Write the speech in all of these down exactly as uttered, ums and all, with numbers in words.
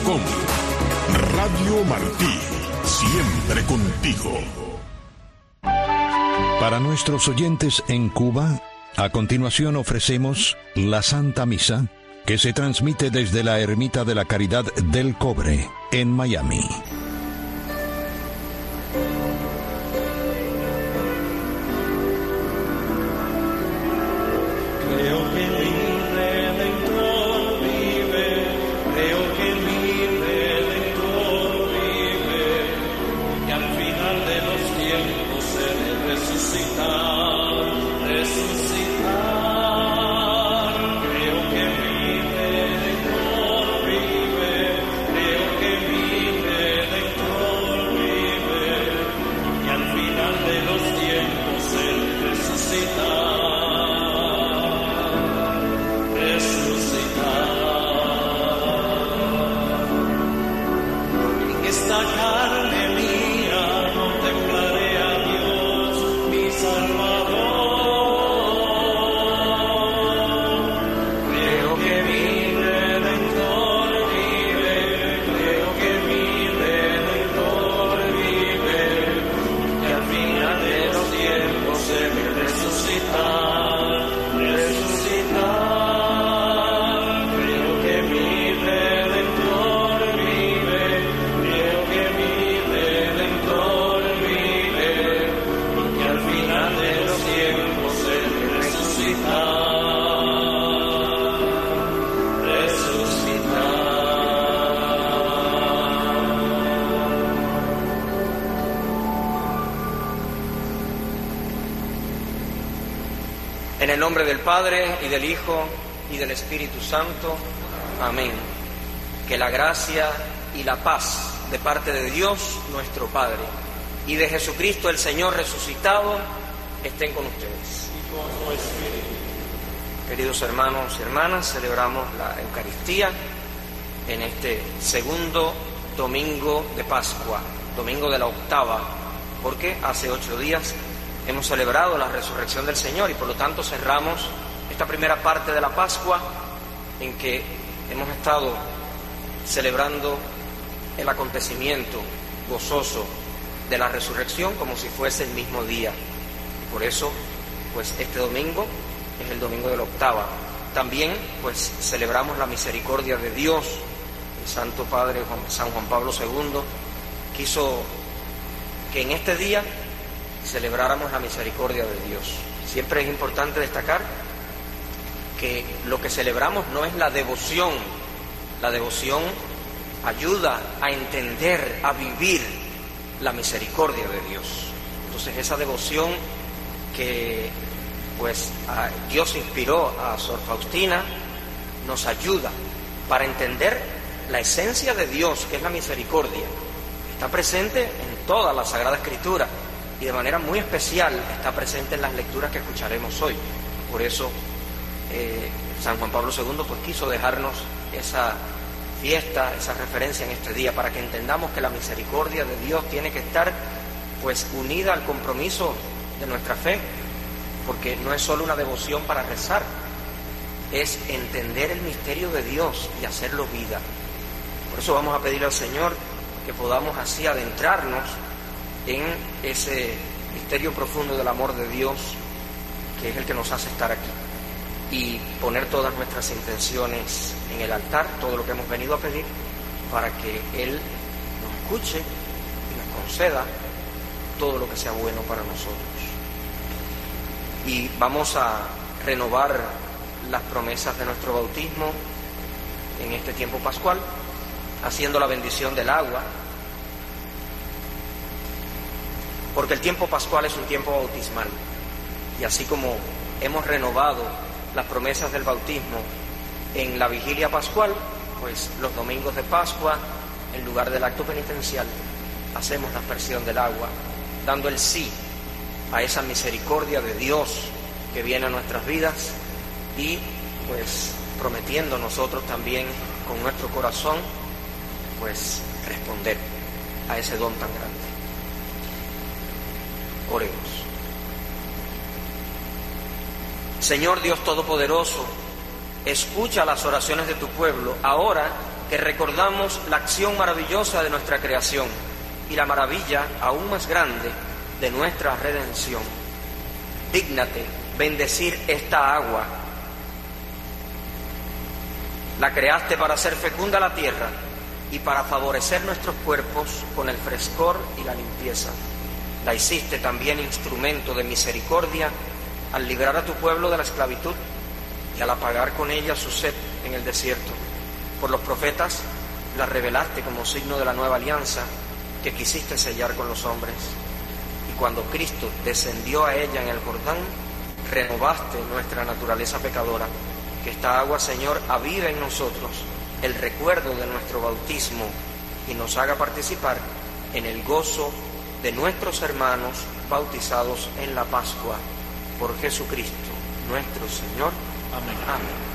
com. Radio Martí, siempre contigo. Para nuestros oyentes en Cuba, a continuación ofrecemos la Santa Misa, que se transmite desde la Ermita de la Caridad del Cobre, en Miami. En el nombre del Padre, y del Hijo, y del Espíritu Santo. Amén. Que la gracia y la paz de parte de Dios, nuestro Padre, y de Jesucristo, el Señor resucitado, estén con ustedes. Y con tu espíritu. Queridos hermanos y hermanas, celebramos la Eucaristía en este segundo domingo de Pascua, domingo de la octava, porque hace ocho días hemos celebrado la resurrección del Señor y por lo tanto cerramos esta primera parte de la Pascua en que hemos estado celebrando el acontecimiento gozoso de la resurrección como si fuese el mismo día. Y por eso, pues este domingo es el domingo de la octava. También, pues celebramos la misericordia de Dios. El Santo Padre Juan, San Juan Pablo segundo quiso que en este día celebráramos la misericordia de Dios. Siempre es importante destacar que lo que celebramos no es la devoción. La devoción ayuda a entender, a vivir la misericordia de Dios. Entonces esa devoción que pues a Dios inspiró a Sor Faustina nos ayuda para entender la esencia de Dios, que es la misericordia. Está presente en toda la Sagrada Escritura y de manera muy especial está presente en las lecturas que escucharemos hoy. Por eso eh, San Juan Pablo segundo pues quiso dejarnos esa fiesta, esa referencia en este día, para que entendamos que la misericordia de Dios tiene que estar pues unida al compromiso de nuestra fe, porque no es solo una devoción para rezar, es entender el misterio de Dios y hacerlo vida. Por eso vamos a pedirle al Señor que podamos así adentrarnos en ese misterio profundo del amor de Dios, que es el que nos hace estar aquí, y poner todas nuestras intenciones en el altar, todo lo que hemos venido a pedir, para que Él nos escuche y nos conceda todo lo que sea bueno para nosotros. Y vamos a renovar las promesas de nuestro bautismo en este tiempo pascual, haciendo la bendición del agua, porque el tiempo pascual es un tiempo bautismal, y así como hemos renovado las promesas del bautismo en la vigilia pascual, pues los domingos de Pascua, en lugar del acto penitencial, hacemos la aspersión del agua, dando el sí a esa misericordia de Dios que viene a nuestras vidas, y pues prometiendo nosotros también con nuestro corazón pues responder a ese don tan grande. Oremos. Señor Dios Todopoderoso, escucha las oraciones de tu pueblo ahora que recordamos la acción maravillosa de nuestra creación y la maravilla aún más grande de nuestra redención. Dígnate bendecir esta agua. La creaste para hacer fecunda la tierra y para favorecer nuestros cuerpos con el frescor y la limpieza. La hiciste también instrumento de misericordia al librar a tu pueblo de la esclavitud y al apagar con ella su sed en el desierto. Por los profetas la revelaste como signo de la nueva alianza que quisiste sellar con los hombres. Y cuando Cristo descendió a ella en el Jordán, renovaste nuestra naturaleza pecadora. Que esta agua, Señor, avive en nosotros el recuerdo de nuestro bautismo y nos haga participar en el gozo de nuestros hermanos bautizados en la Pascua. Por Jesucristo, nuestro Señor. Amén. Amén.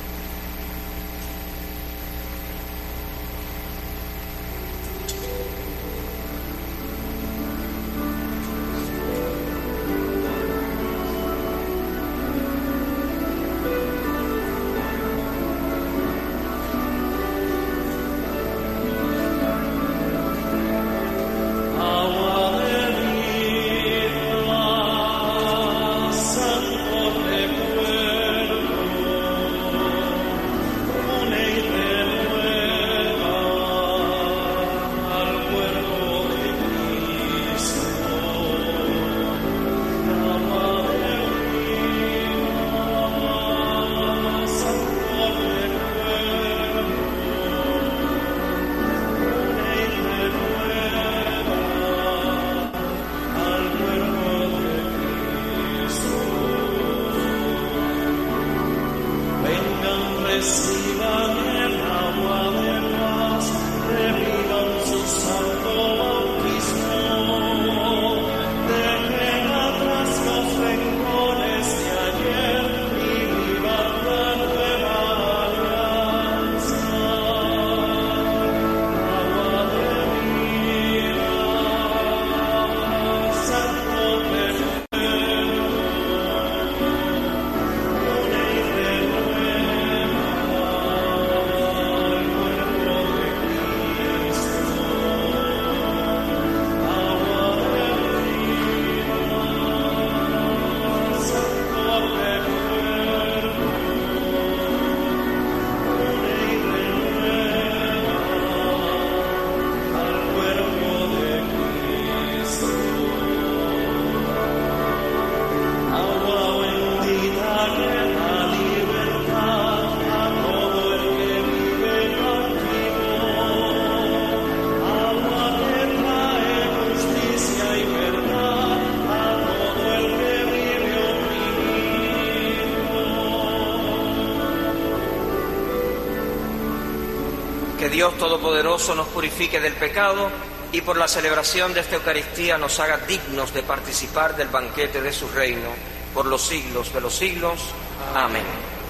Que Dios Todopoderoso nos purifique del pecado y por la celebración de esta Eucaristía nos haga dignos de participar del banquete de su reino por los siglos de los siglos. Amén.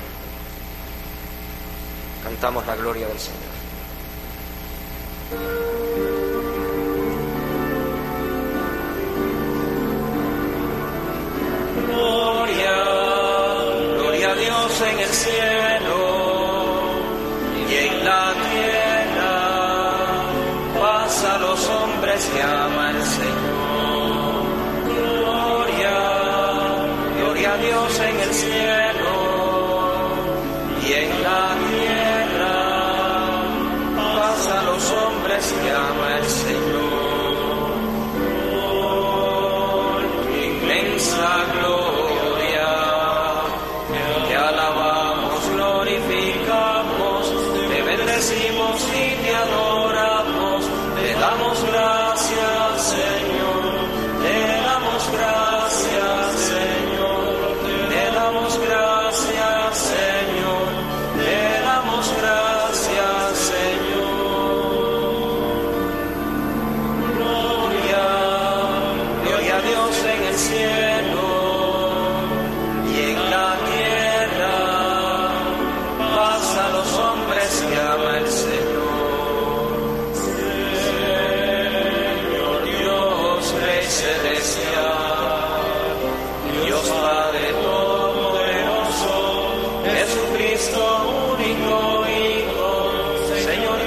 Cantamos la gloria del Señor. Gloria, gloria a Dios en el cielo y en la tierra paz a los hombres que ama el Señor. Gloria, gloria a Dios en el cielo y en la tierra paz a los hombres que ama el Señor. Inmensa gloria, te alabamos, glorificamos, te bendecimos y te adoramos, te damos gracias, Señor, te damos gracias, Señor, te damos gracias, Señor, te damos gracias, Señor. Gloria, gloria a Dios en el cielo y en la tierra paz a los hombres que ama el Señor. Señor Dios, Rey celestial, Dios Padre todopoderoso, Jesucristo único Hijo, Señor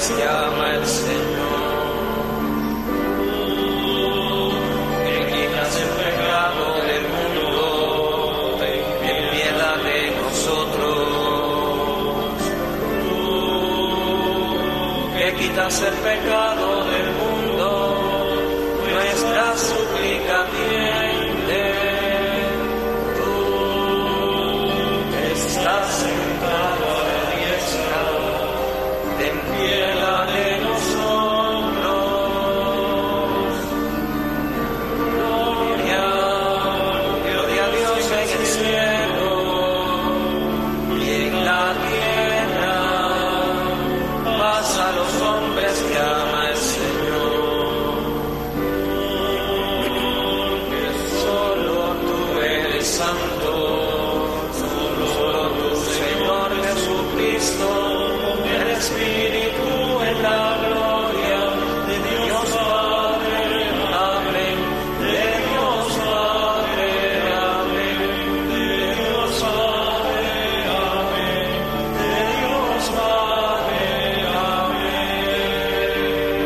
hombres llama el Señor. Que quitas el pecado del mundo, ten piedad de nosotros. Que quitas el pecado del mundo, nuestra súplica atiende. Tú que estás sentado a la diestra, ten piedad de nosotros. Gloria, gloria a Dios en el cielo y en la tierra, paz a los hombres que ama el Señor. Santo, solo tú, Señor Jesucristo, el Espíritu en la gloria de Dios Padre, amén, de Dios Padre, amén, de Dios Padre, amén, de Dios Padre, amén.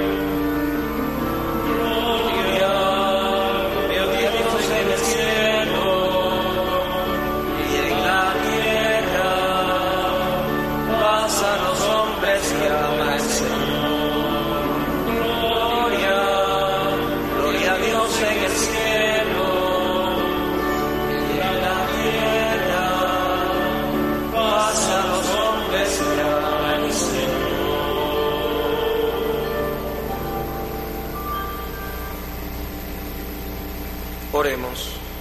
Gloria, gloria a Dios en el cielo. A los hombres que ama el Señor. Gloria, gloria a Dios en el cielo y en la tierra, paz a los hombres que ama el Señor. Oremos.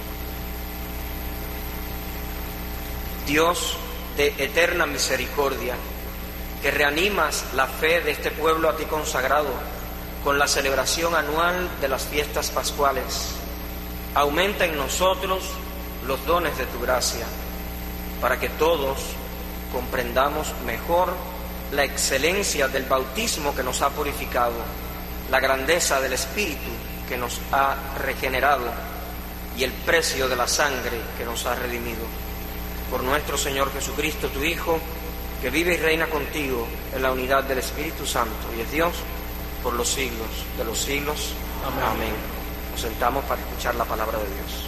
Dios de eterna misericordia, que reanimas la fe de este pueblo a ti consagrado con la celebración anual de las fiestas pascuales, aumenta en nosotros los dones de tu gracia, para que todos comprendamos mejor la excelencia del bautismo que nos ha purificado, la grandeza del Espíritu que nos ha regenerado y el precio de la sangre que nos ha redimido. Por nuestro Señor Jesucristo, tu Hijo, que vive y reina contigo en la unidad del Espíritu Santo y es Dios por los siglos de los siglos. Amén. Amén. Nos sentamos para escuchar la palabra de Dios.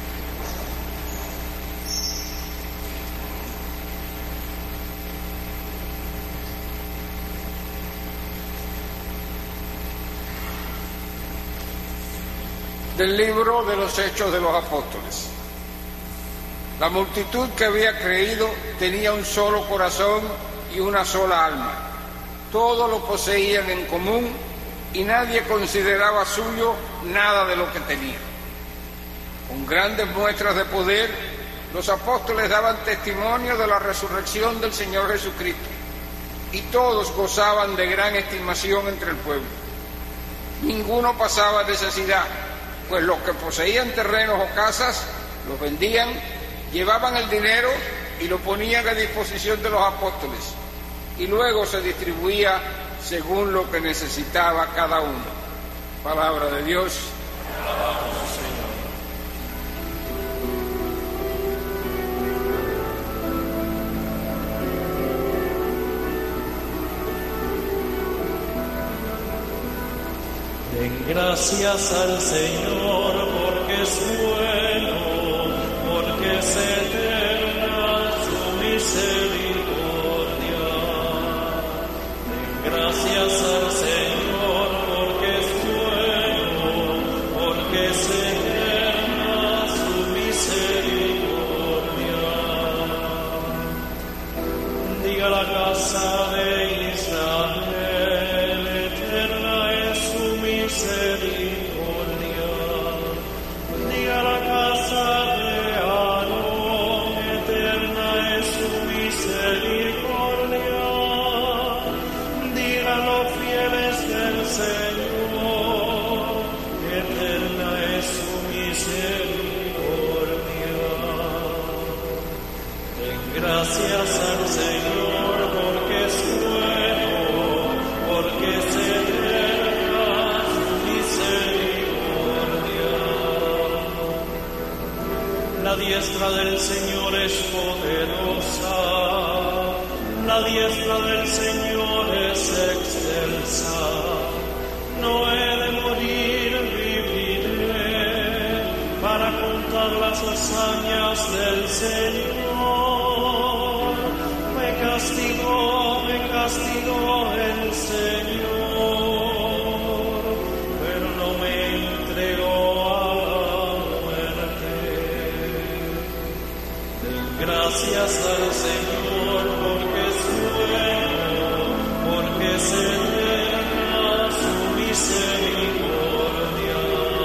Del libro de los Hechos de los Apóstoles. La multitud que había creído tenía un solo corazón y una sola alma. Todo lo poseían en común y nadie consideraba suyo nada de lo que tenía. Con grandes muestras de poder, los apóstoles daban testimonio de la resurrección del Señor Jesucristo, y todos gozaban de gran estimación entre el pueblo. Ninguno pasaba necesidad, pues los que poseían terrenos o casas los vendían, llevaban el dinero y lo ponían a disposición de los apóstoles, y luego se distribuía según lo que necesitaba cada uno. Palabra de Dios. Den gracias al Señor porque es bueno, porque es eterna su misericordia. Den gracias al Señor porque es bueno, porque es eterna su misericordia. Diga la casa de Israel, eterna es su misericordia. Diga la casa de Aarón, eterna es su misericordia. Digan los fieles del Señor, eterna es su misericordia. Den gracias al Señor porque es bueno, porque es eterna su misericordia. La diestra del Señor es poderosa, la diestra del Señor es excelsa. No he de morir, viviré para contar las hazañas del Señor. Me castigó, me castigó el Señor, pero no me entregó a la muerte. Den gracias al Señor porque es bueno, porque es eterna su misericordia.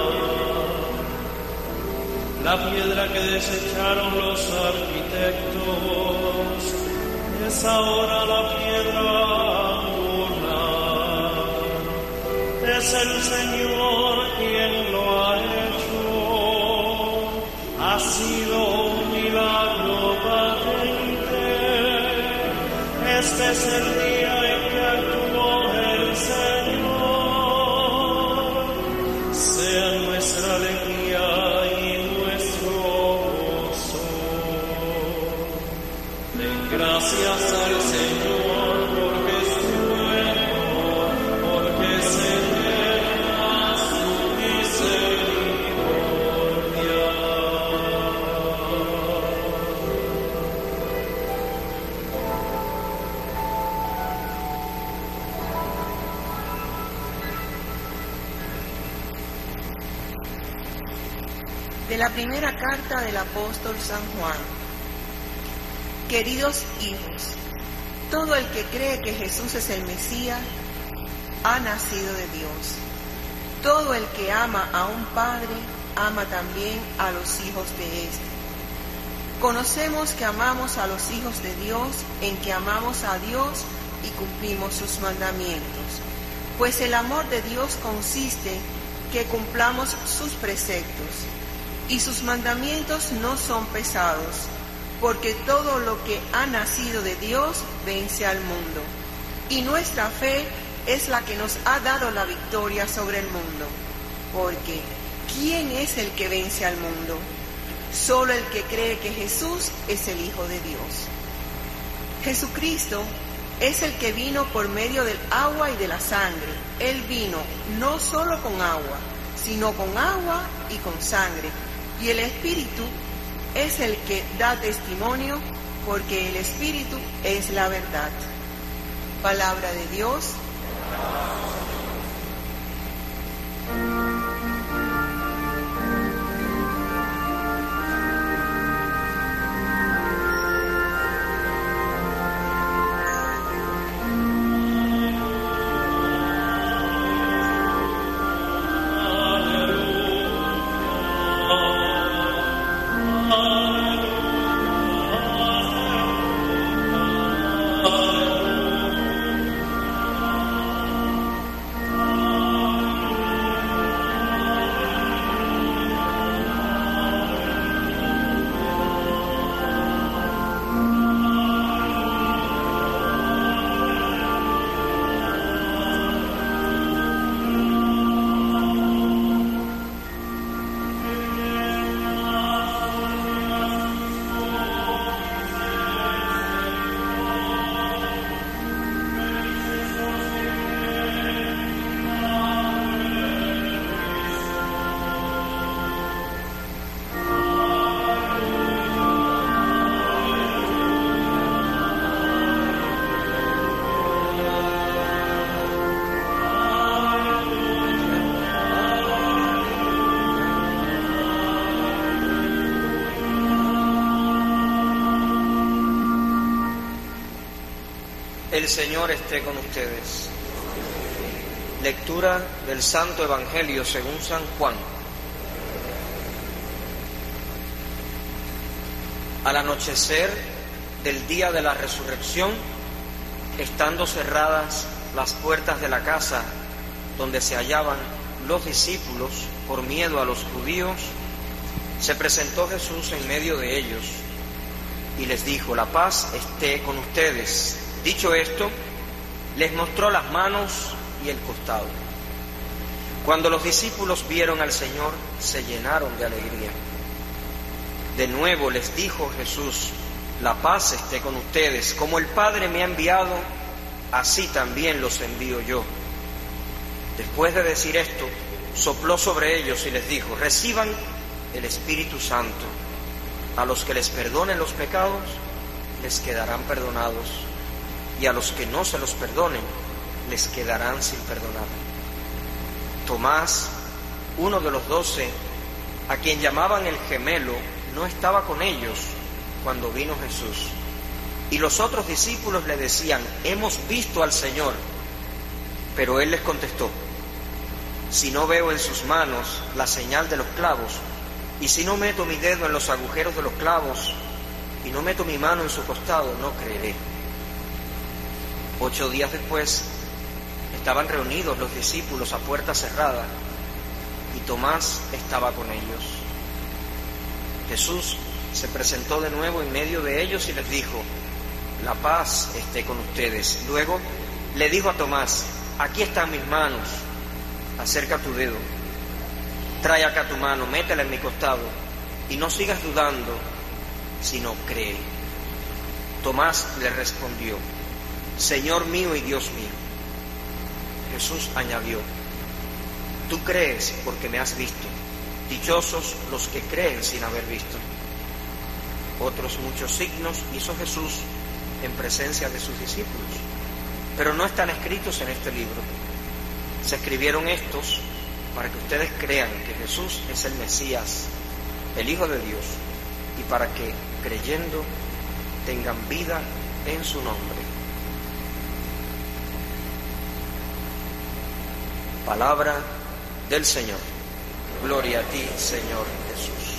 La piedra que desecharon los arquitectos es ahora la piedra angular. Es el Señor quien lo ha hecho. Ha sido un milagro patente. Este es el día en que actuó el Señor. Sea nuestra alegría y nuestro gozo. Den gracias al Señor porque es bueno, porque es eterna su misericordia. De la primera carta del apóstol San Juan. Queridos hijos, todo el que cree que Jesús es el Mesías ha nacido de Dios. Todo el que ama a un padre ama también a los hijos de éste. Conocemos que amamos a los hijos de Dios en que amamos a Dios y cumplimos sus mandamientos. Pues el amor de Dios consiste en que cumplamos sus preceptos. Y sus mandamientos no son pesados, porque todo lo que ha nacido de Dios vence al mundo. Y nuestra fe es la que nos ha dado la victoria sobre el mundo. Porque, ¿quién es el que vence al mundo? Solo el que cree que Jesús es el Hijo de Dios. Jesucristo es el que vino por medio del agua y de la sangre. Él vino no solo con agua, sino con agua y con sangre. Y el Espíritu es el que da testimonio, porque el Espíritu es la verdad. Palabra de Dios. El Señor esté con ustedes. Lectura del Santo Evangelio según San Juan. Al anochecer del día de la resurrección, estando cerradas las puertas de la casa donde se hallaban los discípulos por miedo a los judíos, se presentó Jesús en medio de ellos y les dijo: la paz esté con ustedes. Dicho esto, les mostró las manos y el costado. Cuando los discípulos vieron al Señor, se llenaron de alegría. De nuevo les dijo Jesús: la paz esté con ustedes. Como el Padre me ha enviado, así también los envío yo. Después de decir esto, sopló sobre ellos y les dijo: reciban el Espíritu Santo. A los que les perdonen los pecados, les quedarán perdonados, y a los que no se los perdonen, les quedarán sin perdonar. Tomás, uno de los doce, a quien llamaban el gemelo, no estaba con ellos cuando vino Jesús. Y los otros discípulos le decían: hemos visto al Señor. Pero él les contestó: si no veo en sus manos la señal de los clavos, y si no meto mi dedo en los agujeros de los clavos, y no meto mi mano en su costado, no creeré. Ocho días después, estaban reunidos los discípulos a puerta cerrada, y Tomás estaba con ellos. Jesús se presentó de nuevo en medio de ellos y les dijo: la paz esté con ustedes. Luego le dijo a Tomás: aquí están mis manos, acerca tu dedo, trae acá tu mano, métela en mi costado, y no sigas dudando, sino cree. Tomás le respondió: Señor mío y Dios mío. Jesús añadió: tú crees porque me has visto. Dichosos los que creen sin haber visto. Otros muchos signos hizo Jesús en presencia de sus discípulos, pero no están escritos en este libro. Se escribieron estos para que ustedes crean que Jesús es el Mesías, el Hijo de Dios, y para que, creyendo, tengan vida en su nombre. Palabra del Señor. Gloria a ti, Señor Jesús.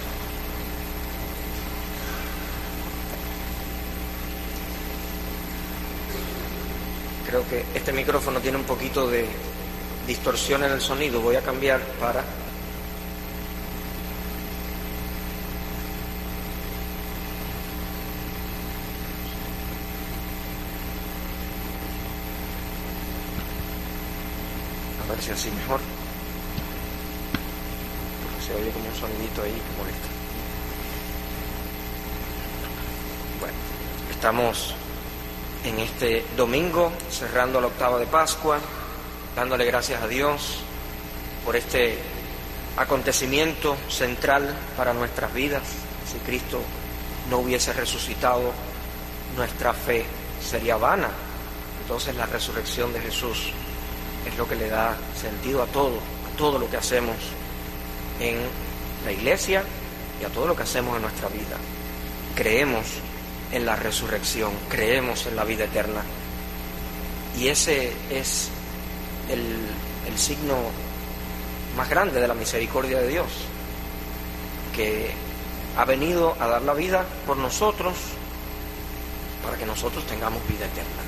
Creo que este micrófono tiene un poquito de distorsión en el sonido. Voy a cambiar para... A ver si así mejor. Porque se oye como un sonidito ahí que molesta. Bueno, estamos en este domingo cerrando la octava de Pascua, dándole gracias a Dios por este acontecimiento central para nuestras vidas. Si Cristo no hubiese resucitado, nuestra fe sería vana. Entonces la resurrección de Jesús es lo que le da sentido a todo, a todo lo que hacemos en la iglesia y a todo lo que hacemos en nuestra vida. Creemos en la resurrección, creemos en la vida eterna. Y ese es el, el signo más grande de la misericordia de Dios, que ha venido a dar la vida por nosotros para que nosotros tengamos vida eterna.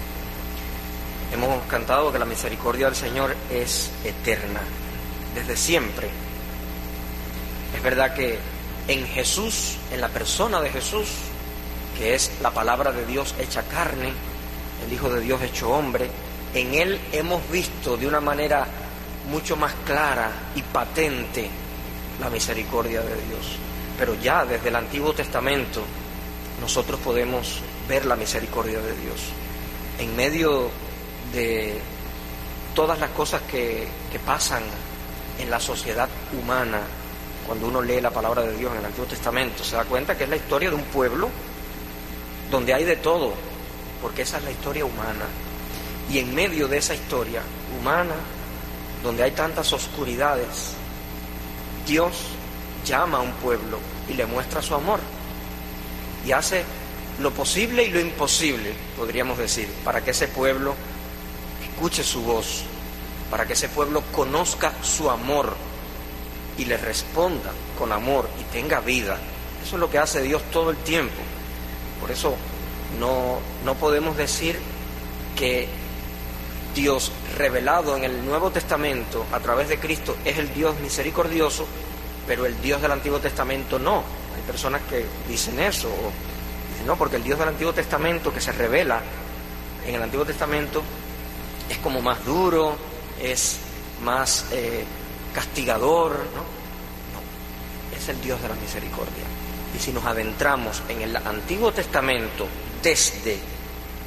Hemos cantado que la misericordia del Señor es eterna, desde siempre. Es verdad que en Jesús, en la persona de Jesús, que es la palabra de Dios hecha carne, el Hijo de Dios hecho hombre, en Él hemos visto de una manera mucho más clara y patente la misericordia de Dios. Pero ya desde el Antiguo Testamento nosotros podemos ver la misericordia de Dios. En medio de todas las cosas que, que pasan en la sociedad humana, cuando uno lee la palabra de Dios en el Antiguo Testamento, se da cuenta que es la historia de un pueblo donde hay de todo, porque esa es la historia humana. Y en medio de esa historia humana, donde hay tantas oscuridades, Dios llama a un pueblo y le muestra su amor, y hace lo posible y lo imposible, podríamos decir, para que ese pueblo escuche su voz, para que ese pueblo conozca su amor y le responda con amor y tenga vida. Eso es lo que hace Dios todo el tiempo. Por eso no, no podemos decir que Dios revelado en el Nuevo Testamento a través de Cristo es el Dios misericordioso, pero el Dios del Antiguo Testamento no. Hay personas que dicen eso, o dicen no, porque el Dios del Antiguo Testamento que se revela en el Antiguo Testamento es como más duro, es más eh, castigador, ¿no? No, es el Dios de la misericordia. Y si nos adentramos en el Antiguo Testamento desde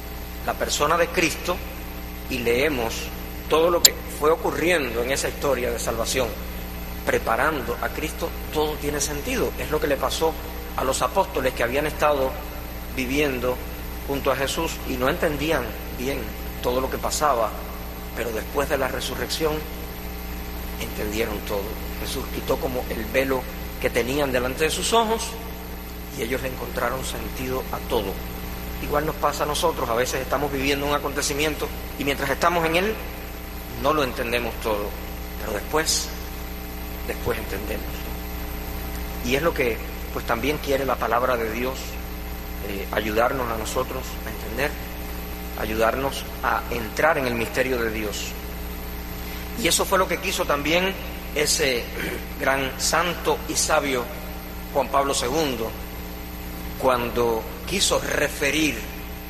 la persona de Cristo y leemos todo lo que fue ocurriendo en esa historia de salvación, preparando a Cristo, todo tiene sentido. Es lo que le pasó a los apóstoles que habían estado viviendo junto a Jesús y no entendían bien todo lo que pasaba, pero después de la resurrección entendieron todo. Jesús quitó como el velo que tenían delante de sus ojos y ellos le encontraron sentido a todo. Igual nos pasa a nosotros, a veces estamos viviendo un acontecimiento y mientras estamos en él no lo entendemos todo, pero después, después entendemos. Y es lo que pues también quiere la palabra de Dios, eh, ayudarnos a nosotros a entender, ayudarnos a entrar en el misterio de Dios. Y eso fue lo que quiso también ese gran santo y sabio Juan Pablo segundo, cuando quiso referir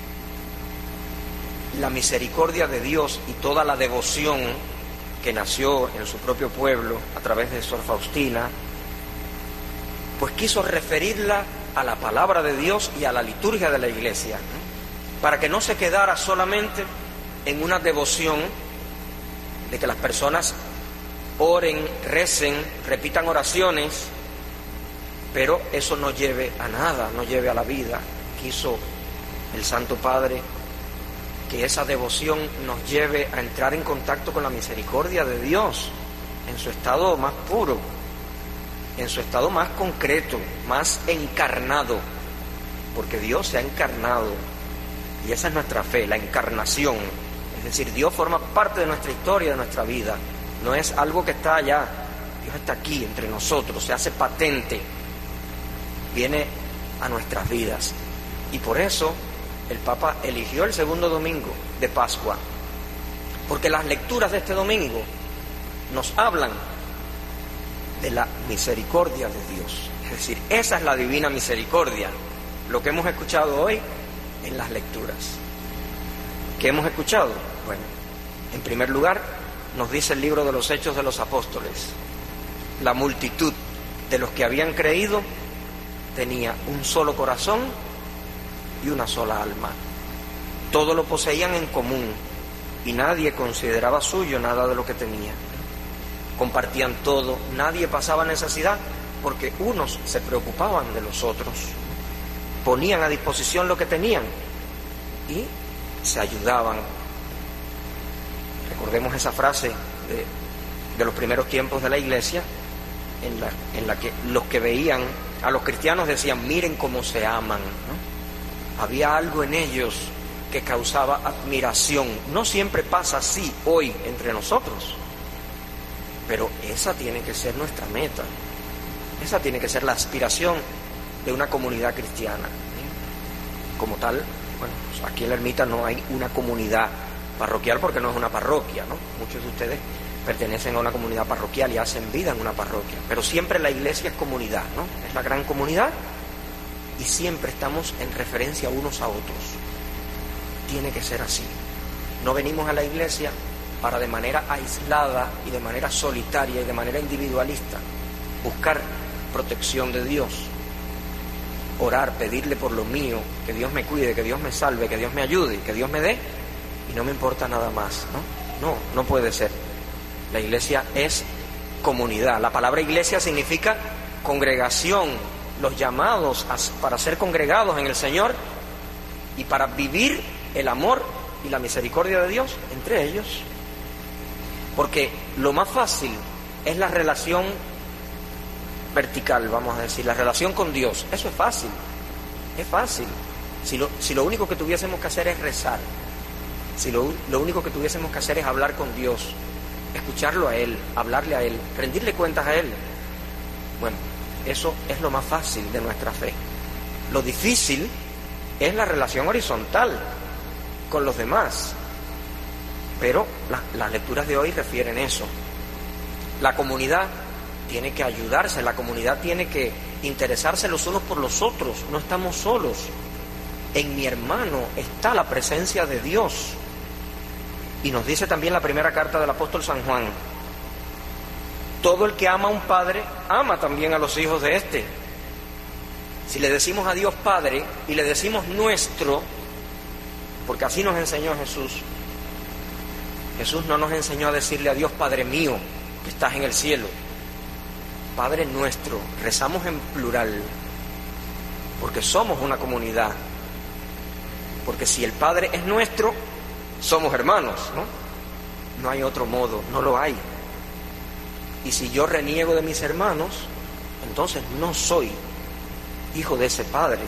la misericordia de Dios y toda la devoción que nació en su propio pueblo a través de Sor Faustina, pues quiso referirla a la palabra de Dios y a la liturgia de la Iglesia, para que no se quedara solamente en una devoción de que las personas oren, recen, repitan oraciones, pero eso no lleve a nada, no lleve a la vida. Quiso el Santo Padre que esa devoción nos lleve a entrar en contacto con la misericordia de Dios en su estado más puro, en su estado más concreto, más encarnado, porque Dios se ha encarnado y esa es nuestra fe, la encarnación. Es decir, Dios forma parte de nuestra historia, de nuestra vida, no es algo que está allá, Dios está aquí entre nosotros, se hace patente, viene a nuestras vidas. Y por eso el Papa eligió el segundo domingo de Pascua, porque las lecturas de este domingo nos hablan de la misericordia de Dios. Es decir, esa es la divina misericordia, lo que hemos escuchado hoy en las lecturas. ¿Qué hemos escuchado? Bueno, en primer lugar, nos dice el libro de los Hechos de los Apóstoles, la multitud de los que habían creído tenía un solo corazón y una sola alma. Todo lo poseían en común y nadie consideraba suyo nada de lo que tenía. Compartían todo, nadie pasaba necesidad porque unos se preocupaban de los otros. Ponían a disposición lo que tenían y se ayudaban. Recordemos esa frase de, de los primeros tiempos de la Iglesia, en la, en la que los que veían a los cristianos decían, miren cómo se aman, ¿no? Había algo en ellos que causaba admiración. No siempre pasa así hoy entre nosotros, pero esa tiene que ser nuestra meta, esa tiene que ser la aspiración de una comunidad cristiana. Como tal, bueno, pues aquí en la ermita no hay una comunidad parroquial porque no es una parroquia, ¿no? Muchos de ustedes pertenecen a una comunidad parroquial y hacen vida en una parroquia, pero siempre la iglesia es comunidad, ¿no? Es la gran comunidad y siempre estamos en referencia unos a otros. Tiene que ser así. No venimos a la iglesia para de manera aislada y de manera solitaria y de manera individualista buscar protección de Dios, orar, pedirle por lo mío, que Dios me cuide, que Dios me salve, que Dios me ayude, que Dios me dé, y no me importa nada más, ¿no? No, no puede ser. La iglesia es comunidad. La palabra iglesia significa congregación, los llamados a, para ser congregados en el Señor y para vivir el amor y la misericordia de Dios entre ellos. Porque lo más fácil es la relación vertical, vamos a decir, la relación con Dios. Eso es fácil, es fácil. Si lo, si lo único que tuviésemos que hacer es rezar, si lo, lo único que tuviésemos que hacer es hablar con Dios, escucharlo a Él, hablarle a Él, rendirle cuentas a Él, bueno, eso es lo más fácil de nuestra fe. Lo difícil es la relación horizontal con los demás, pero la, las lecturas de hoy refieren eso. La comunidad tiene que ayudarse, la comunidad tiene que interesarse los unos por los otros, no estamos solos. En mi hermano está la presencia de Dios. Y nos dice también la primera carta del apóstol San Juan, todo el que ama a un padre, ama también a los hijos de éste. Si le decimos a Dios Padre y le decimos nuestro, porque así nos enseñó Jesús. Jesús no nos enseñó a decirle a Dios, Padre mío, que estás en el cielo. Padre nuestro, rezamos en plural, porque somos una comunidad. Porque si el Padre es nuestro, somos hermanos, ¿no? No hay otro modo, no lo hay. Y si yo reniego de mis hermanos, entonces no soy hijo de ese Padre.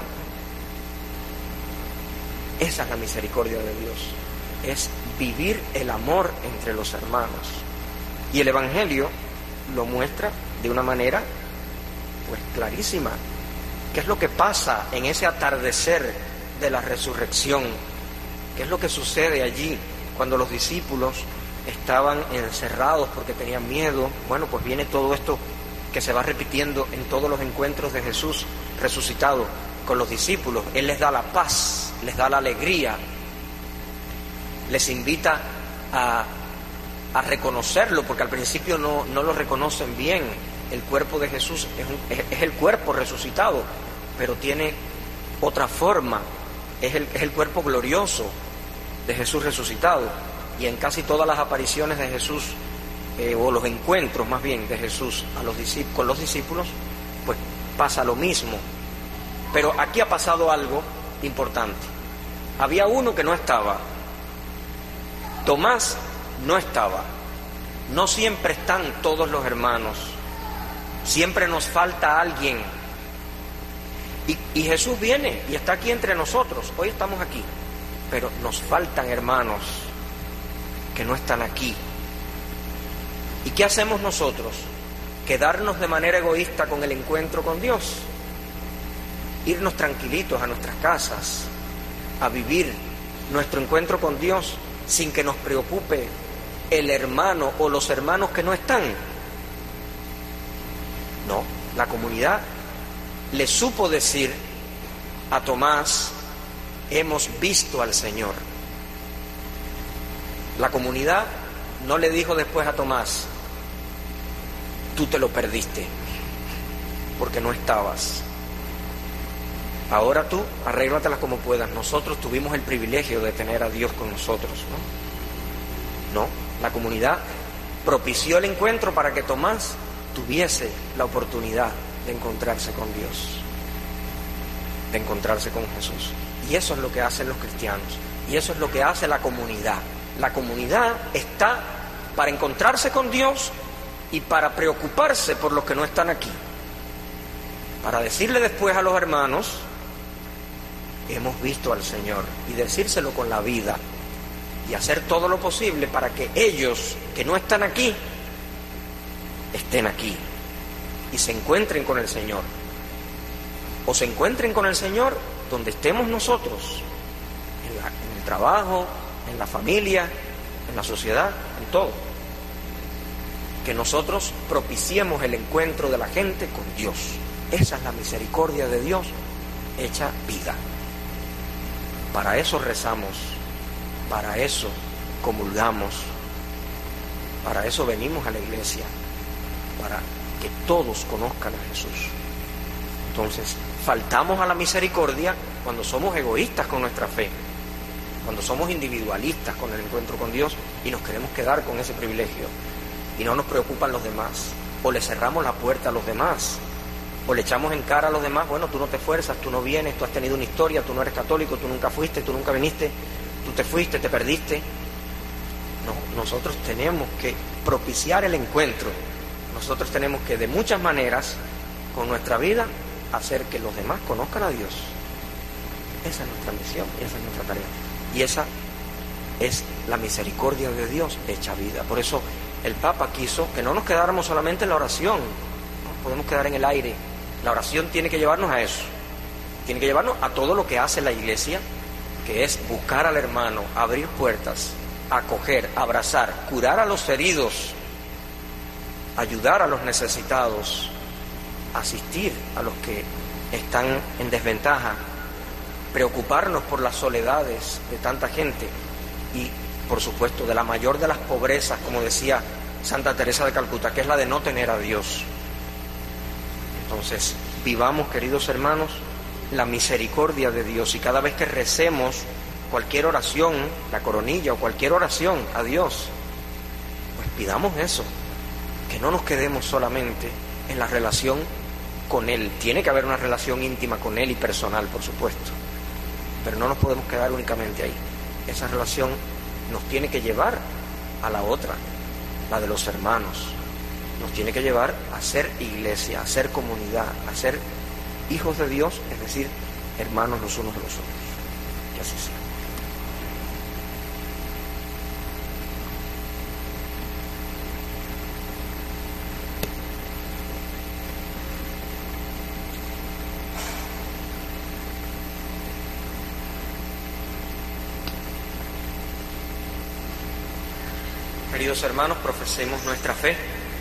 Esa es la misericordia de Dios, es vivir el amor entre los hermanos. Y el Evangelio lo muestra de una manera pues clarísima. ¿Qué es lo que pasa en ese atardecer de la resurrección? ¿Qué es lo que sucede allí cuando los discípulos estaban encerrados porque tenían miedo? Bueno, pues viene todo esto que se va repitiendo en todos los encuentros de Jesús resucitado con los discípulos. Él les da la paz, les da la alegría, les invita a, a reconocerlo, porque al principio no, no lo reconocen bien. El cuerpo de Jesús es, un, es, es el cuerpo resucitado, pero tiene otra forma, es el, es el cuerpo glorioso de Jesús resucitado. Y en casi todas las apariciones de Jesús, eh, o los encuentros más bien de Jesús a los discípulos, con los discípulos, pues pasa lo mismo. Pero aquí ha pasado algo importante. Había uno que no estaba. Tomás no estaba. No siempre están todos los hermanos. Siempre nos falta alguien. Y, y Jesús viene y está aquí entre nosotros. Hoy estamos aquí. Pero nos faltan hermanos que no están aquí. ¿Y qué hacemos nosotros? Quedarnos de manera egoísta con el encuentro con Dios. Irnos tranquilitos a nuestras casas, a vivir nuestro encuentro con Dios sin que nos preocupe el hermano o los hermanos que no están. No, la comunidad le supo decir a Tomás, hemos visto al Señor. La comunidad no le dijo después a Tomás, tú te lo perdiste, porque no estabas. Ahora tú, arréglatelas como puedas. Nosotros tuvimos el privilegio de tener a Dios con nosotros, ¿no? No, la comunidad propició el encuentro para que Tomás tuviese la oportunidad de encontrarse con Dios, de encontrarse con Jesús. Y eso es lo que hacen los cristianos, y eso es lo que hace la comunidad. La comunidad está para encontrarse con Dios y para preocuparse por los que no están aquí, para decirle después a los hermanos, hemos visto al Señor, y decírselo con la vida, y hacer todo lo posible para que ellos que no están aquí, estén aquí, y se encuentren con el Señor, o se encuentren con el Señor donde estemos nosotros, en, la, en el trabajo, en la familia, en la sociedad, en todo. Que nosotros propiciemos el encuentro de la gente con Dios. Esa es la misericordia de Dios hecha vida. Para eso rezamos, para eso comulgamos, para eso venimos a la iglesia, para que todos conozcan a Jesús. Entonces, faltamos a la misericordia cuando somos egoístas con nuestra fe, cuando somos individualistas con el encuentro con Dios y nos queremos quedar con ese privilegio y no nos preocupan los demás, o le cerramos la puerta a los demás, o le echamos en cara a los demás, bueno, tú no te esfuerzas, tú no vienes, tú has tenido una historia, tú no eres católico, tú nunca fuiste, tú nunca viniste, tú te fuiste, te perdiste. No, nosotros tenemos que propiciar el encuentro, nosotros tenemos que de muchas maneras, con nuestra vida, hacer que los demás conozcan a Dios. Esa es nuestra misión, esa es nuestra tarea. Y esa es la misericordia de Dios hecha vida. Por eso el Papa quiso que no nos quedáramos solamente en la oración, no podemos quedar en el aire. La oración tiene que llevarnos a eso, tiene que llevarnos a todo lo que hace la Iglesia, que es buscar al hermano, abrir puertas, acoger, abrazar, curar a los heridos, ayudar a los necesitados, asistir a los que están en desventaja, preocuparnos por las soledades de tanta gente y, por supuesto, de la mayor de las pobrezas, como decía Santa Teresa de Calcuta, que es la de no tener a Dios. Entonces, vivamos, queridos hermanos, la misericordia de Dios, y cada vez que recemos cualquier oración, la coronilla o cualquier oración a Dios, pues pidamos eso, que no nos quedemos solamente en la relación con Él. Tiene que haber una relación íntima con Él y personal, por supuesto, pero no nos podemos quedar únicamente ahí. Esa relación nos tiene que llevar a la otra, la de los hermanos. Nos tiene que llevar a ser iglesia, a ser comunidad, a ser hijos de Dios, es decir, hermanos los unos de los otros. Que así sea. Queridos hermanos, profesemos nuestra fe.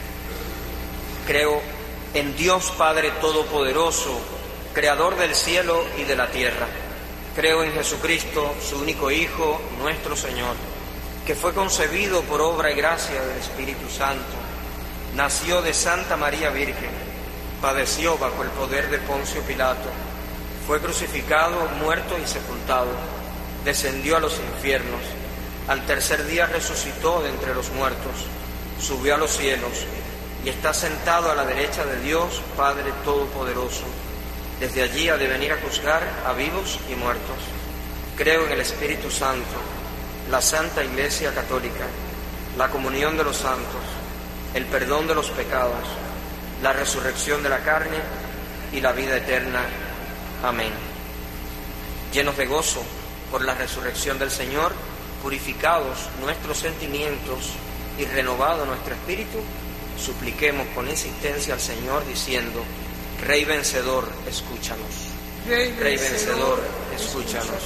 Creo en Dios Padre Todopoderoso, Creador del cielo y de la tierra. Creo en Jesucristo, su único Hijo, nuestro Señor, que fue concebido por obra y gracia del Espíritu Santo, nació de Santa María Virgen, padeció bajo el poder de Poncio Pilato, fue crucificado, muerto y sepultado, descendió a los infiernos, al tercer día resucitó de entre los muertos, subió a los cielos y está sentado a la derecha de Dios, Padre Todopoderoso. Desde allí ha de venir a juzgar a vivos y muertos. Creo en el Espíritu Santo, la Santa Iglesia Católica, la comunión de los santos, el perdón de los pecados, la resurrección de la carne y la vida eterna. Amén. Llenos de gozo por la resurrección del Señor, purificados nuestros sentimientos y renovado nuestro espíritu, supliquemos con insistencia al Señor diciendo: Rey vencedor, escúchanos. Rey vencedor, Rey vencedor, escúchanos.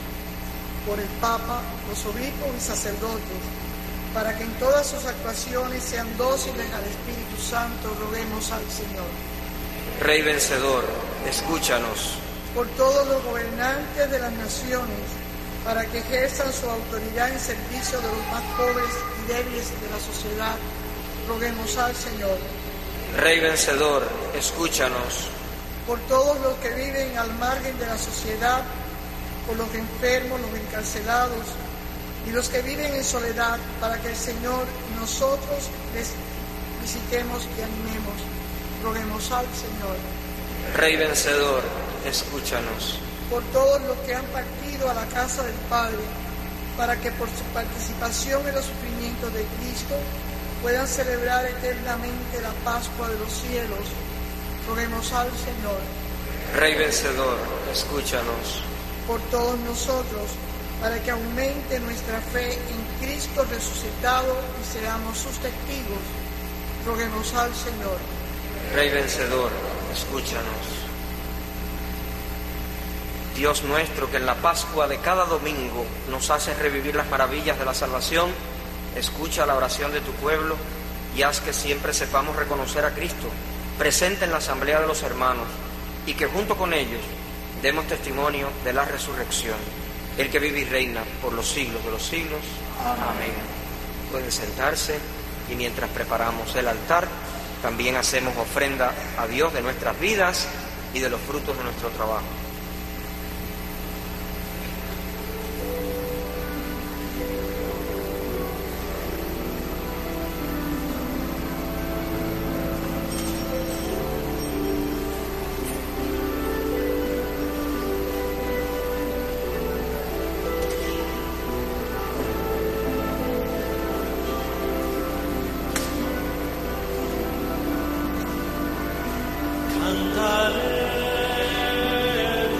Por el Papa, los obispos y sacerdotes, para que en todas sus actuaciones sean dóciles al Espíritu Santo, roguemos al Señor. Rey vencedor, escúchanos. Por todos los gobernantes de las naciones, para que ejerzan su autoridad en servicio de los más pobres y débiles de la sociedad, roguemos al Señor. Rey vencedor, escúchanos. Por todos los que viven al margen de la sociedad, por los enfermos, los encarcelados y los que viven en soledad, para que el Señor y nosotros les visitemos y animemos, roguemos al Señor. Rey vencedor, escúchanos. Por todos los que han partido a la casa del Padre, para que por su participación en los sufrimientos de Cristo puedan celebrar eternamente la Pascua de los cielos, roguemos al Señor. Rey vencedor, escúchanos. Por todos nosotros, para que aumente nuestra fe en Cristo resucitado y seamos sus testigos, roguemos al Señor. Rey vencedor, escúchanos. Dios nuestro, que en la Pascua de cada domingo nos hace revivir las maravillas de la salvación, escucha la oración de tu pueblo y haz que siempre sepamos reconocer a Cristo presente en la asamblea de los hermanos y que junto con ellos demos testimonio de la resurrección, el que vive y reina por los siglos de los siglos. Amén. Pueden sentarse y mientras preparamos el altar, también hacemos ofrenda a Dios de nuestras vidas y de los frutos de nuestro trabajo. Cantaré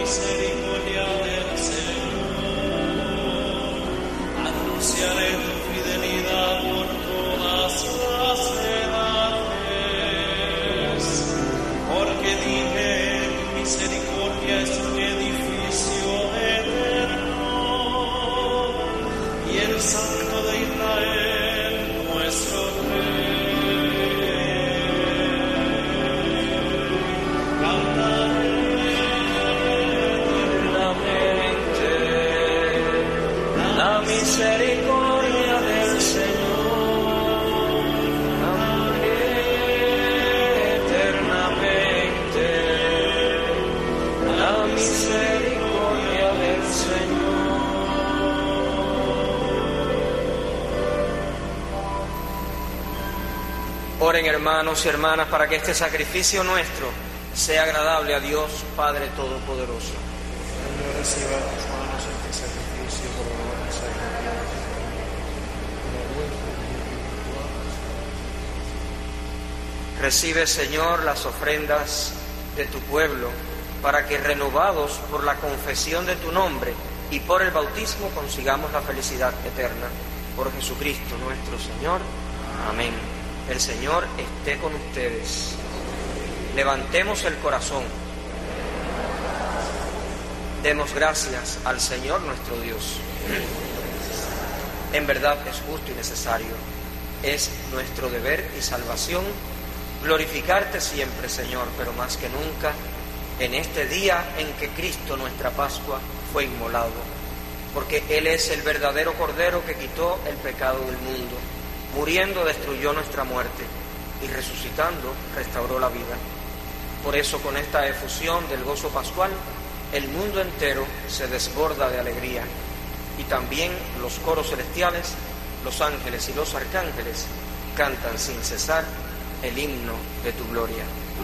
misericordia del Señor. Anunciaré tu fidelidad por todas las edades, porque dije, tu misericordia es un edificio eterno, y el Santo de Israel, nuestro Rey. Misericordia del Señor, amaré eternamente la misericordia del Señor. Oren, hermanos y hermanas, para que este sacrificio nuestro sea agradable a Dios Padre Todopoderoso. Señor, reciba tus manos este sacrificio por amor y sacrificio. Recibe, Señor, las ofrendas de tu pueblo, para que, renovados por la confesión de tu nombre y por el bautismo, consigamos la felicidad eterna. Por Jesucristo nuestro Señor. Amén. El Señor esté con ustedes. Levantemos el corazón. Demos gracias al Señor nuestro Dios. En verdad es justo y necesario. Es nuestro deber y salvación glorificarte siempre, Señor, pero más que nunca en este día en que Cristo, nuestra Pascua, fue inmolado, porque Él es el verdadero Cordero que quitó el pecado del mundo. Muriendo destruyó nuestra muerte y resucitando restauró la vida. Por eso, con esta efusión del gozo pascual, el mundo entero se desborda de alegría, y también los coros celestiales, los ángeles y los arcángeles cantan sin cesar el himno de tu gloria.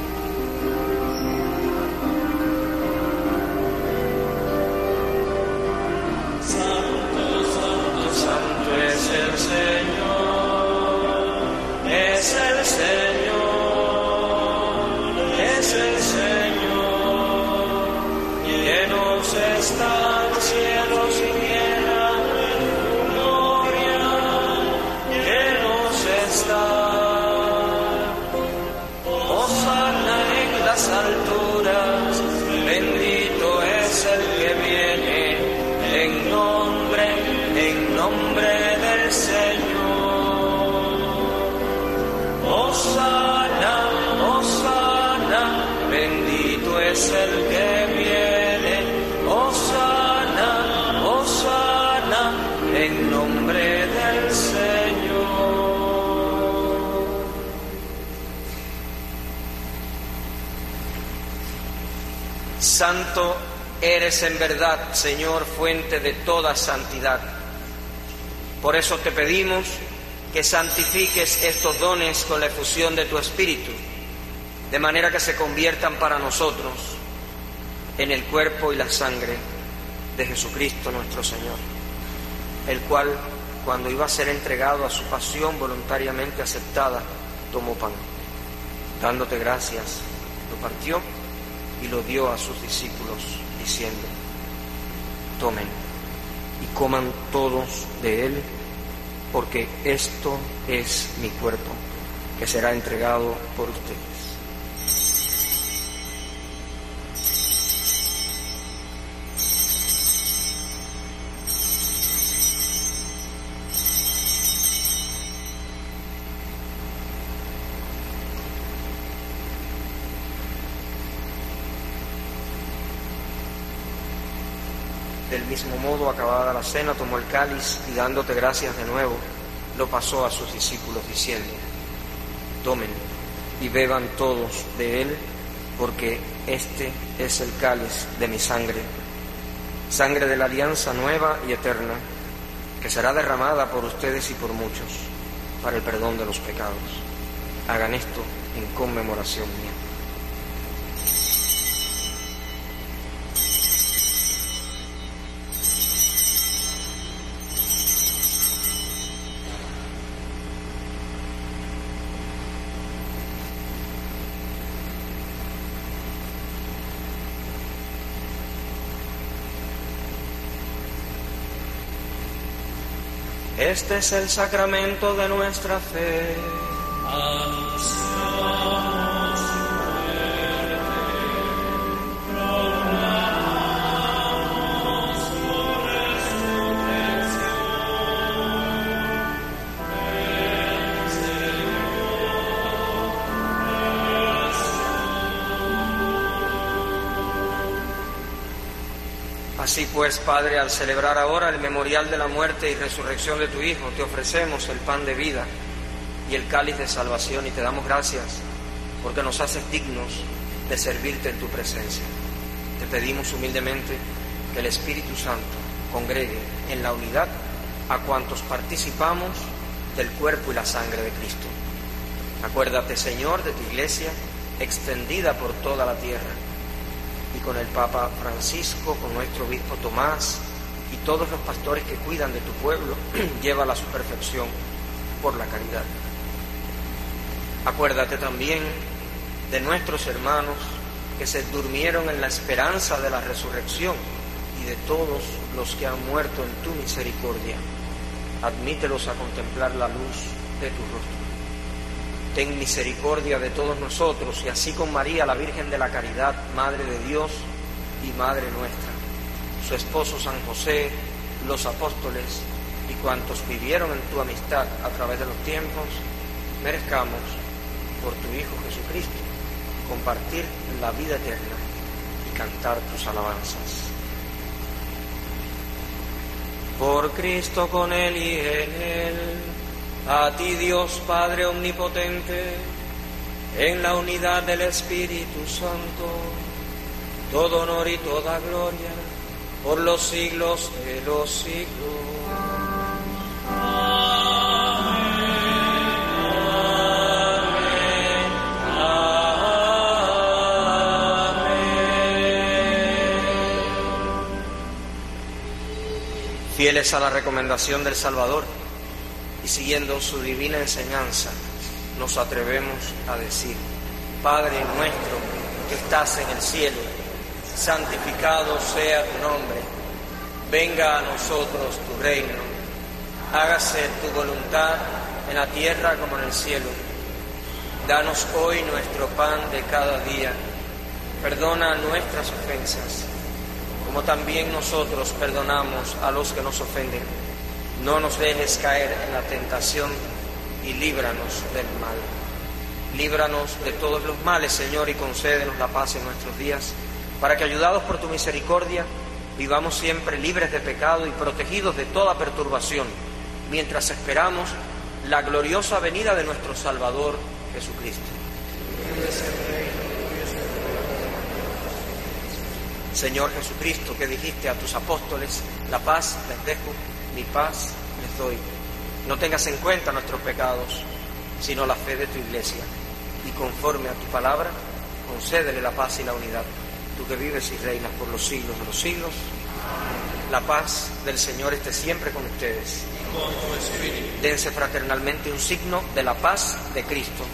Santo, santo, santo es el Señor, es el Señor, es el Señor. Llenos están cielos y tierra de tu gloria, llenos están. Las alturas, bendito es el que viene en nombre, en nombre del Señor. Hosana, hosana, bendito es el que viene. Hosana, hosana, en nombre del Señor. Santo eres en verdad, Señor, fuente de toda santidad. Por eso te pedimos que santifiques estos dones con la efusión de tu Espíritu, de manera que se conviertan para nosotros en el cuerpo y la sangre de Jesucristo nuestro Señor, el cual, cuando iba a ser entregado a su pasión voluntariamente aceptada, tomó pan. Dándote gracias, lo partió y lo dio a sus discípulos, diciendo: tomen y coman todos de él, porque esto es mi cuerpo, que será entregado por ustedes. Del mismo modo, acabada la cena, tomó el cáliz y, dándote gracias de nuevo, lo pasó a sus discípulos, diciendo: tomen y beban todos de él, porque este es el cáliz de mi sangre, sangre de la alianza nueva y eterna, que será derramada por ustedes y por muchos, para el perdón de los pecados. Hagan esto en conmemoración mía. Este es el sacramento de nuestra fe. Anunciamos tu muerte, proclamamos tu resurrección. Ven, Señor Jesús. Así pues, Padre, al celebrar ahora el memorial de la muerte y resurrección de tu Hijo, te ofrecemos el pan de vida y el cáliz de salvación, y te damos gracias porque nos haces dignos de servirte en tu presencia. Te pedimos humildemente que el Espíritu Santo congregue en la unidad a cuantos participamos del cuerpo y la sangre de Cristo. Acuérdate, Señor, de tu Iglesia extendida por toda la tierra, y con el Papa Francisco, con nuestro obispo Tomás y todos los pastores que cuidan de tu pueblo, llévala a su perfección por la caridad. Acuérdate también de nuestros hermanos que se durmieron en la esperanza de la resurrección y de todos los que han muerto en tu misericordia. Admítelos a contemplar la luz de tu rostro. Ten misericordia de todos nosotros, y así con María, la Virgen de la Caridad, Madre de Dios y Madre nuestra, su esposo San José, los apóstoles y cuantos vivieron en tu amistad a través de los tiempos, merezcamos, por tu Hijo Jesucristo, compartir la vida eterna y cantar tus alabanzas. Por Cristo, con Él y en Él, a ti Dios Padre Omnipotente, en la unidad del Espíritu Santo, todo honor y toda gloria, por los siglos de los siglos. Fieles a la recomendación del Salvador y siguiendo su divina enseñanza, nos atrevemos a decir: Padre nuestro que estás en el cielo, santificado sea tu nombre, venga a nosotros tu reino, hágase tu voluntad en la tierra como en el cielo. Danos hoy nuestro pan de cada día, perdona nuestras ofensas, como también nosotros perdonamos a los que nos ofenden. No nos dejes caer en la tentación y líbranos del mal. Líbranos de todos los males, Señor, y concédenos la paz en nuestros días, para que, ayudados por tu misericordia, vivamos siempre libres de pecado y protegidos de toda perturbación, mientras esperamos la gloriosa venida de nuestro Salvador Jesucristo. Señor Jesucristo, que dijiste a tus apóstoles: la paz les dejo, mi paz les doy. No tengas en cuenta nuestros pecados, sino la fe de tu Iglesia, y conforme a tu palabra, concédele la paz y la unidad. Tú que vives y reinas por los siglos de los siglos, la paz del Señor esté siempre con ustedes. Dense fraternalmente un signo de la paz de Cristo.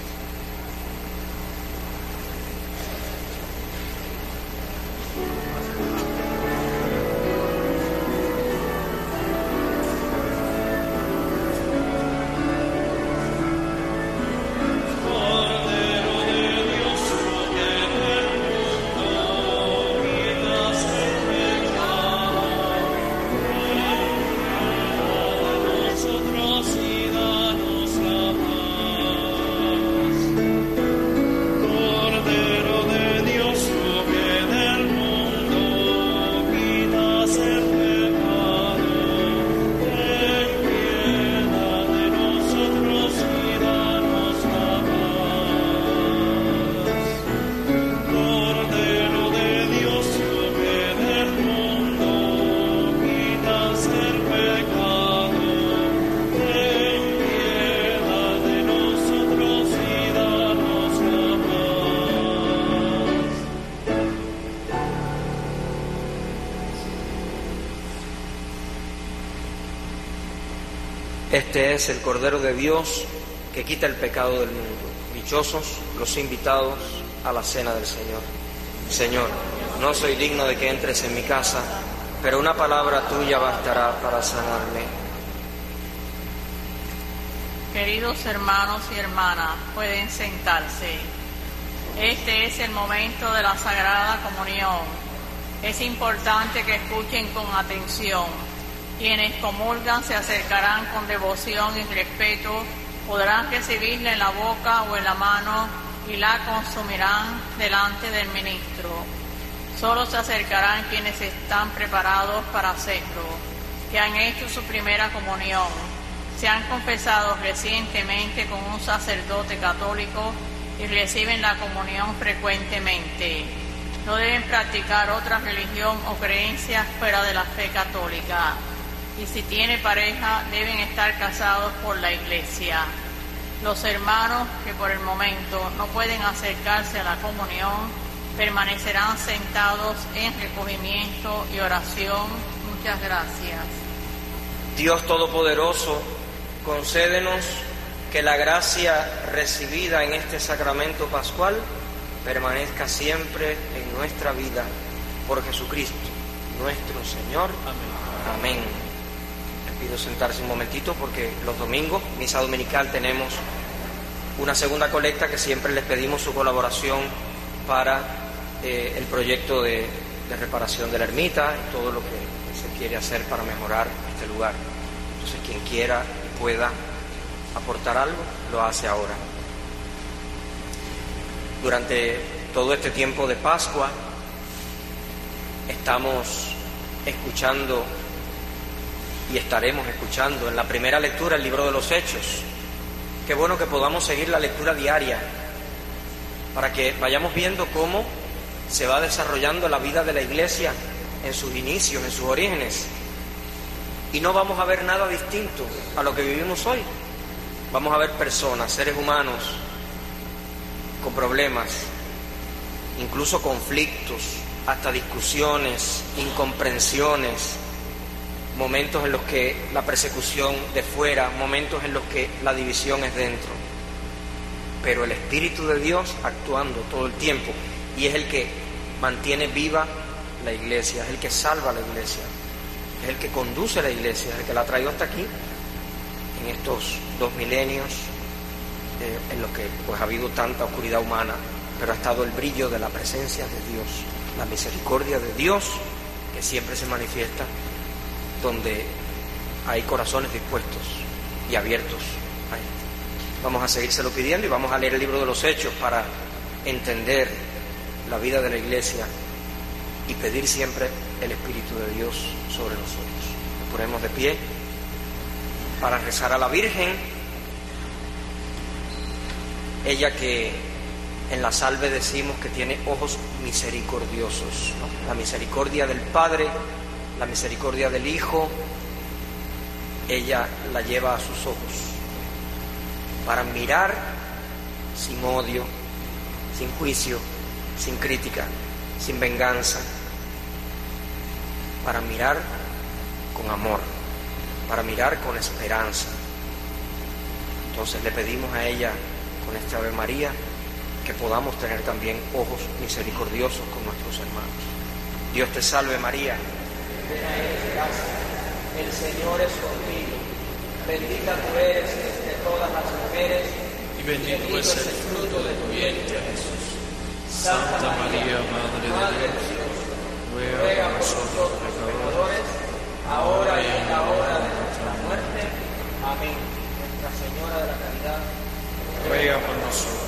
Este es el Cordero de Dios que quita el pecado del mundo. Dichosos los invitados a la cena del Señor. Señor, no soy digno de que entres en mi casa, pero una palabra tuya bastará para sanarme. Queridos hermanos y hermanas, pueden sentarse. Este es el momento de la Sagrada Comunión. Es importante que escuchen con atención. Quienes comulgan se acercarán con devoción y respeto, podrán recibirla en la boca o en la mano y la consumirán delante del ministro. Solo se acercarán quienes están preparados para hacerlo, que han hecho su primera comunión, se han confesado recientemente con un sacerdote católico y reciben la comunión frecuentemente. No deben practicar otra religión o creencias fuera de la fe católica. Y si tiene pareja, deben estar casados por la Iglesia. Los hermanos que por el momento no pueden acercarse a la comunión, permanecerán sentados en recogimiento y oración. Muchas gracias. Dios Todopoderoso, concédenos que la gracia recibida en este sacramento pascual permanezca siempre en nuestra vida, por Jesucristo, nuestro Señor. Amén. Amén. Les pido sentarse un momentito porque los domingos, misa dominical, tenemos una segunda colecta que siempre les pedimos su colaboración para eh, el proyecto de, de reparación de la ermita y todo lo que se quiere hacer para mejorar este lugar. Entonces, quien quiera y pueda aportar algo, lo hace ahora. Durante todo este tiempo de Pascua estamos escuchando y estaremos escuchando en la primera lectura el libro de los Hechos. Qué bueno que podamos seguir la lectura diaria para que vayamos viendo cómo se va desarrollando la vida de la Iglesia en sus inicios, en sus orígenes. Y no vamos a ver nada distinto a lo que vivimos hoy. Vamos a ver personas, seres humanos, con problemas, incluso conflictos, hasta discusiones, incomprensiones, momentos en los que la persecución de fuera, momentos en los que la división es dentro. Pero el Espíritu de Dios actuando todo el tiempo, y es el que mantiene viva la Iglesia, es el que salva a la Iglesia, es el que conduce a la Iglesia, es el que la ha traído hasta aquí, en estos dos milenios, eh, en los que pues ha habido tanta oscuridad humana, pero ha estado el brillo de la presencia de Dios, la misericordia de Dios, que siempre se manifiesta donde hay corazones dispuestos y abiertos a Él. Vamos a seguírselo pidiendo y vamos a leer el libro de los Hechos para entender la vida de la Iglesia y pedir siempre el Espíritu de Dios sobre nosotros. Nos ponemos de pie para rezar a la Virgen, ella que en la salve decimos que tiene ojos misericordiosos, ¿no? La misericordia del Padre, la misericordia del Hijo, ella la lleva a sus ojos para mirar sin odio, sin juicio, sin crítica, sin venganza, para mirar con amor, para mirar con esperanza. Entonces le pedimos a ella con este Ave María que podamos tener también ojos misericordiosos con nuestros hermanos. Dios te salve María, llena eres de gracia, el Señor es contigo, bendita tú eres entre todas las mujeres, y bendito es el fruto de tu vientre, Jesús. Santa María, Madre de Dios, ruega por nosotros pecadores, ahora y en la hora de nuestra muerte. Amén. Nuestra Señora de la Caridad, ruega por nosotros.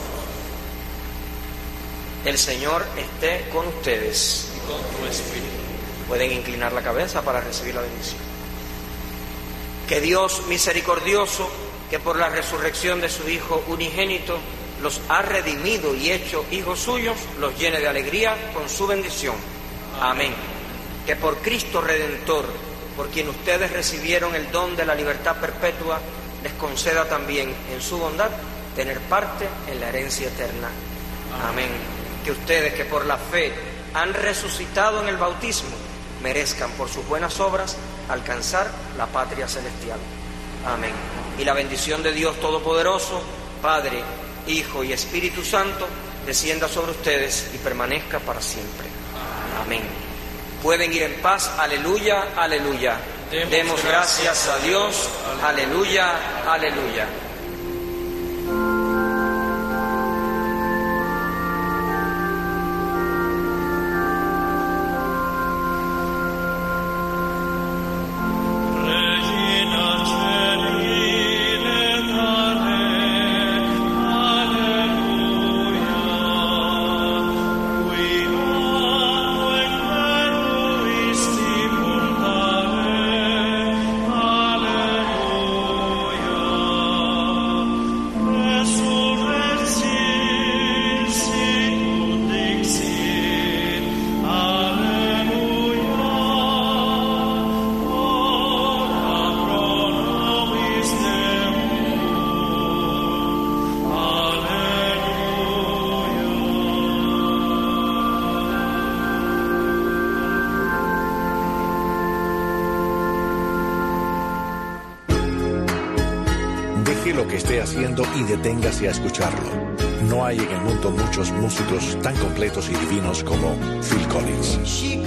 El Señor esté con ustedes. Y con tu espíritu. Pueden inclinar la cabeza para recibir la bendición. Que Dios misericordioso, que por la resurrección de su Hijo unigénito los ha redimido y hecho hijos suyos, los llene de alegría con su bendición. Amén. Que por Cristo Redentor, por quien ustedes recibieron el don de la libertad perpetua, les conceda también en su bondad tener parte en la herencia eterna. Amén. Que ustedes que por la fe han resucitado en el bautismo, merezcan por sus buenas obras alcanzar la patria celestial. Amén. Y la bendición de Dios Todopoderoso, Padre, Hijo y Espíritu Santo, descienda sobre ustedes y permanezca para siempre. Amén. Pueden ir en paz. Aleluya, aleluya. Demos gracias a Dios. Aleluya, aleluya. Deje lo que esté haciendo y deténgase a escucharlo. No hay en el mundo muchos músicos tan completos y divinos como Phil Collins.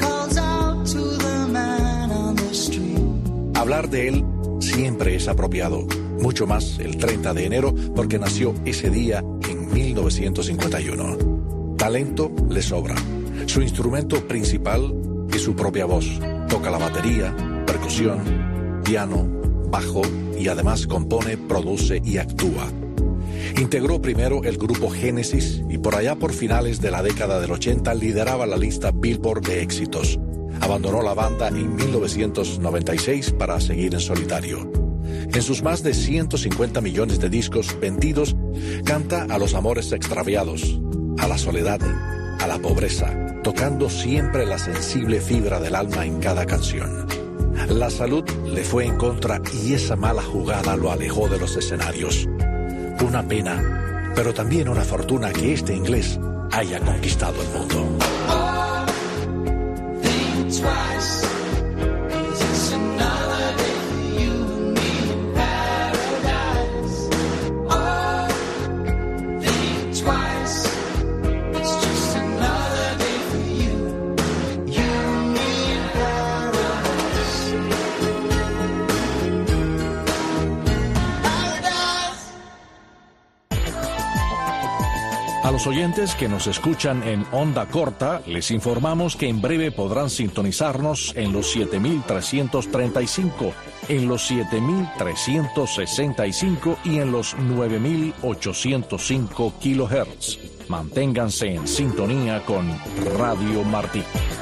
Hablar de él siempre es apropiado, mucho más el treinta de enero porque nació ese día en mil novecientos cincuenta y uno. Talento le sobra. Su instrumento principal es su propia voz. Toca la batería, percusión, piano, bajo y además compone, produce y actúa. Integró primero el grupo Génesis y por allá por finales de la década del ochenta lideraba la lista Billboard de éxitos. Abandonó la banda en mil novecientos noventa y seis para seguir en solitario. En sus más de ciento cincuenta millones de discos vendidos, canta a los amores extraviados, a la soledad, a la pobreza, tocando siempre la sensible fibra del alma en cada canción. La salud le fue en contra y esa mala jugada lo alejó de los escenarios. Una pena, pero también una fortuna que este inglés haya conquistado el mundo. Twice, 'cause it's another day for you and me in paradise. Oh, think twice, it's just another day for you, you and me in paradise. A los oyentes que nos escuchan en onda corta, les informamos que en breve podrán sintonizarnos en los siete mil trescientos treinta y cinco, en los siete mil trescientos sesenta y cinco y en los nueve mil ochocientos cinco kilohertz. Manténganse en sintonía con Radio Martí.